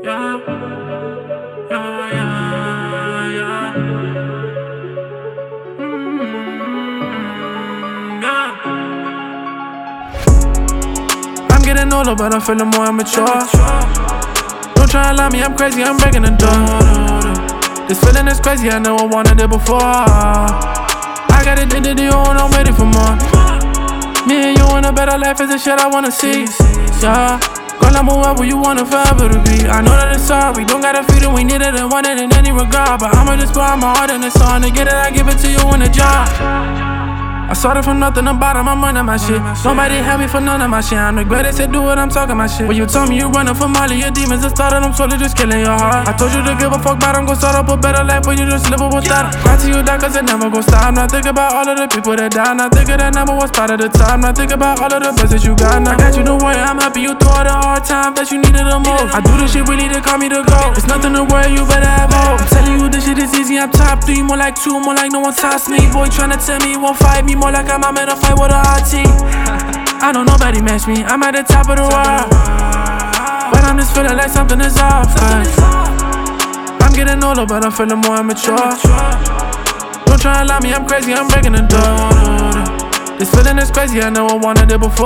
Yeah, yeah, yeah, yeah. Yeah. I'm getting older, but I'm feeling more immature. Don't try and lie me, I'm crazy, I'm breaking the door. This feeling is crazy, I never wanted it before. I got it, did you, and I'm ready for more. Me and you in a better life is the shit I wanna see. Yeah. Girl, I'm whoever you want it forever to be. I know that it's hard, we don't gotta feel it, we need it and want it in any regard. But I'ma just pour my heart in the song. To get it, I give it to you in a jar. I started from nothing to bottom, I'm running my shit. Nobody had me for none of my shit. I'm the greatest to do it, I'm talking my shit. When you told me you running from all of your demons, it started, I'm slowly just killing your heart. I told you to give a fuck about them, go start up a better life, but you just live it without it. Cry to you, that cause it never gon' stop. Not think about all of the people that died. Not think of that number one spot at the time. Not think about all of the best that you got. Now I got you to worry, I'm happy you through all the hard times that you needed the most. I do this shit really to call me to go. It's nothing to worry, you better have hope. I'm telling you this shit is easy, I'm top 3, more like 2, more like no one tops me. Boy tryna tell me he won't fight me, more like I'm in a fight with a hard team. I know nobody match me, I'm at the top of the world, but I'm just feeling like something is off. I'm getting older, but I'm feeling more immature. Don't try and lie me, I'm crazy, I'm breaking the door. This feeling is crazy, I never wanted it before.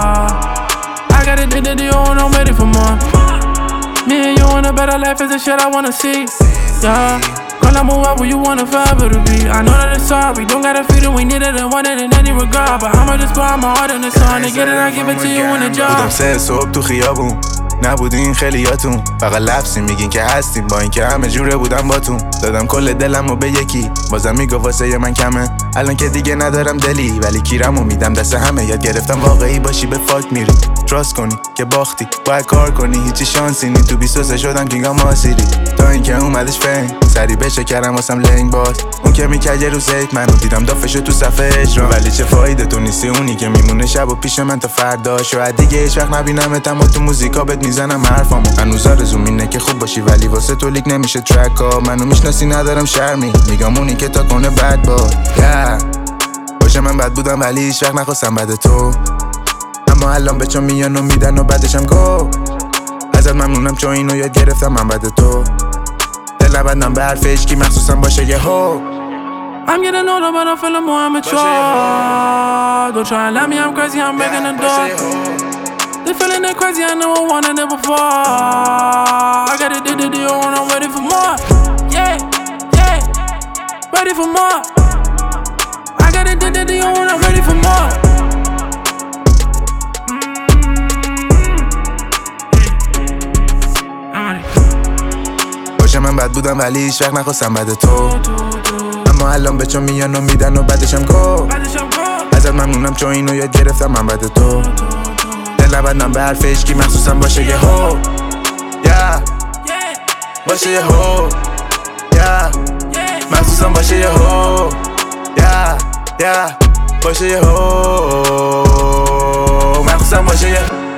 I got it, did you, and I'm ready for more. Me and you in a better life is the shit I wanna see. Yeah. Girl, I'm whoever you want it forever to be. I know that it's hard, we don't gotta feel it, we need it and want it in any regard. But I'ma just pour my heart in the song. To get it, I give it to you in a jar. بودم 3 صبح تو خیابون، نبودین خیلیاتون، فقط لفظی میگین که هستیم با اینکه همه جوره بودم باتون. دادم کل دلمو به یکی، بازم میگو واسه من کمه. الان که دیگه ندارم دلی، ولی کیرمو میدم دست همه. یاد گرفتم واقعی باشی به فاک میری، تراست کنی که باختی، باید کار کنی، هیچی شانسی نی. تو 23 شدم کینگا ماسیری، تا اینکه اومدش فین سری بشه کردم واسم لنگ باز. اون که میکرد یه روز زیت منو دیدم دافشو تو صفحه اجرام. ولی چه فایده تو نیستی اونی که میمونه شب و پیش من تا فردا. شاید دیگه هیچ وقت نبینمت، اما تو موزیکا بهت میزنم حرفامو. هنوز آرزوم اینه که خوب باشی، ولی واسه تو لیک نمیشه ترکا. منو میشناسی ندارم شرمی، میگم اونی که تا کنه بد باد. باشه من بد بودم ولی هیچ وقت نخواستم بد تو، اما الان به چون میان و میدن و بعدشم گو. ازت ممنونم چون اینو یاد گرفتم من بد تو. دل نبندم به حرف هیچکی مخصوصا باشه یه هو. I'm getting older, but I'm feeling more immature. Don't try and lie me, I'm crazy, I'm breaking the door. This feeling is crazy, I never wanted it before. I got it, did you, and I'm ready for more. Yeah, yeah, ready for more. I got it, did you, and I'm ready for more. باشه من بد بودم ولی هیچ وقت نخواستم بد تو، اما الان به چون میان و میدن و بعدشم گو. ازت ممنونم چون اینو یاد گرفتم من بد تو. دل نبندم به حرف هیچکی مخصوصا باشه یه هو. باشه یه هو، مخصوصا باشه یه هو. باشه یه هو، مخصوصا باشه یه